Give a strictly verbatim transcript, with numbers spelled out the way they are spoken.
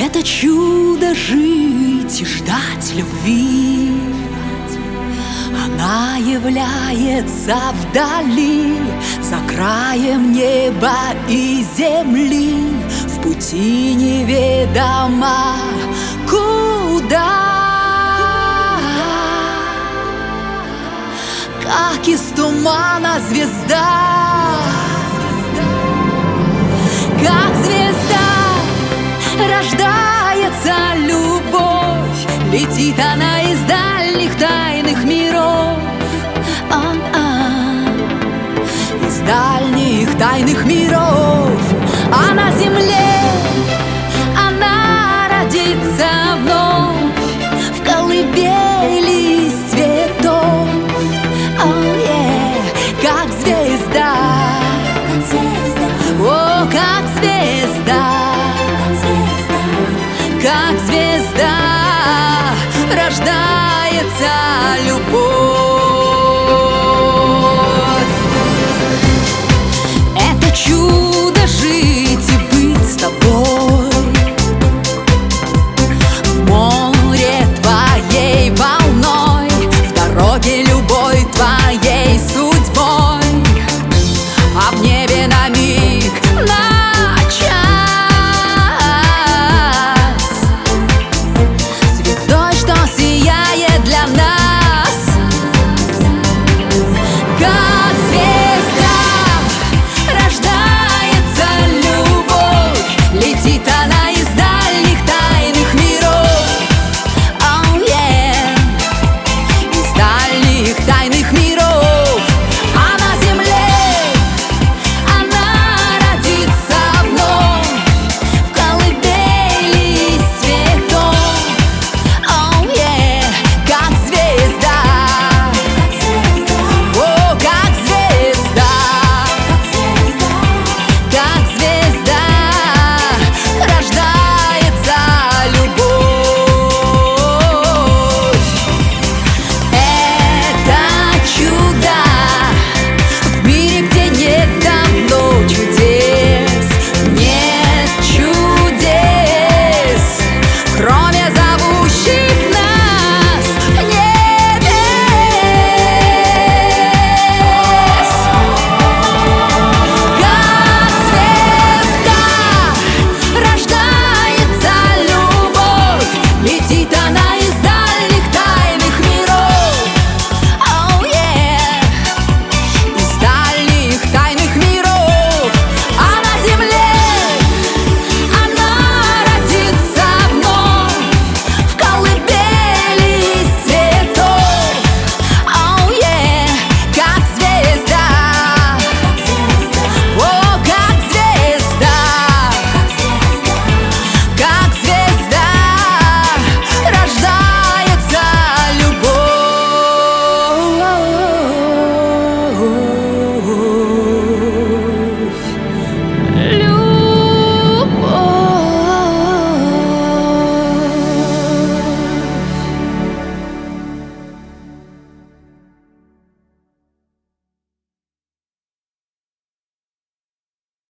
Это чудо жить и ждать любви. Она является вдали, за краем неба и земли, в пути неведомо куда. Как из тумана звезда, как звезда рождается любовь, летит она из дальних тайных миров. А-а. Из дальних тайных миров. А на земле она родится вновь в колыбели из цветов. Oh, yeah. Как звезда, о, как звезда, как звезда рождается любовь. Это чудо жить и быть с тобой, в море твоей волной, в дороге любой твоей.